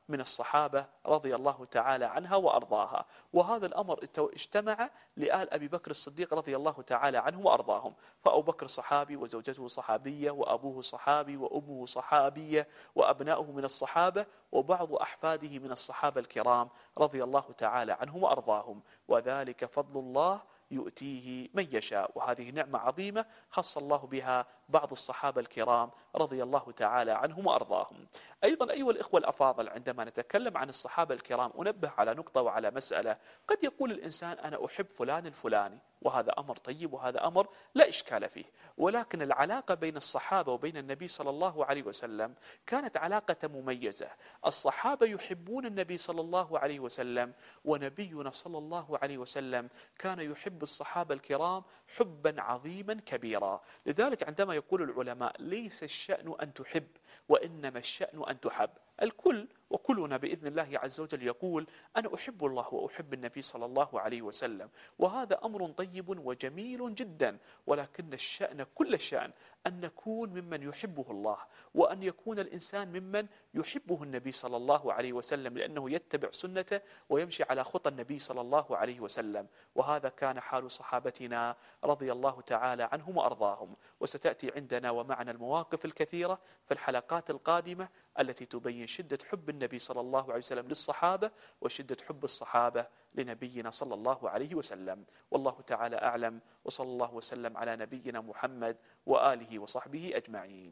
من الصحابة رضي الله تعالى عنها وأرضاها. وهذا الأمر اجتمع لآل أبي بكر الصديق رضي الله تعالى عنه وأرضاهم، فأبو بكر صحابي وزوجته صحابية وأبوه صحابي وأمه صحابية وأبناؤه من الصحابة وبعض أحفاده من الصحابة الكرام رضي الله تعالى عنهم وأرضاهم. وذلك فضل الله يؤتيه من يشاء، وهذه نعمة عظيمة خص الله بها بعض الصحابة الكرام رضي الله تعالى عنهم وأرضاهم. أيضا أيها الإخوة الأفاضل، عندما نتكلم عن الصحابة الكرام أنبه على نقطة وعلى مسألة. قد يقول الإنسان أنا أحب فلان الفلاني، وهذا أمر طيب وهذا أمر لا إشكال فيه، ولكن العلاقة بين الصحابة وبين النبي صلى الله عليه وسلم كانت علاقة مميزة. الصحابة يحبون النبي صلى الله عليه وسلم، ونبينا صلى الله عليه وسلم كان يحب الصحابة الكرام حبا عظيما كبيرا. لذلك عندما يقول العلماء ليس الشأن أن تحب، وإنما الشأن أن تحب. الكل وكلنا بإذن الله عز وجل يقول أنا أحب الله وأحب النبي صلى الله عليه وسلم، وهذا أمر طيب وجميل جدا، ولكن الشأن كل الشأن أن نكون ممن يحبه الله، وأن يكون الإنسان ممن يحبه النبي صلى الله عليه وسلم، لأنه يتبع سنته ويمشي على خطى النبي صلى الله عليه وسلم. وهذا كان حال صحابتنا رضي الله تعالى عنهم وأرضاهم. وستأتي عندنا ومعنا المواقف الكثيرة في الحلقات القادمة التي تبين شدة حب النبي صلى الله عليه وسلم للصحابة وشدة حب الصحابة لنبينا صلى الله عليه وسلم. والله تعالى أعلم، وصلى الله وسلم على نبينا محمد وآله وصحبه أجمعين.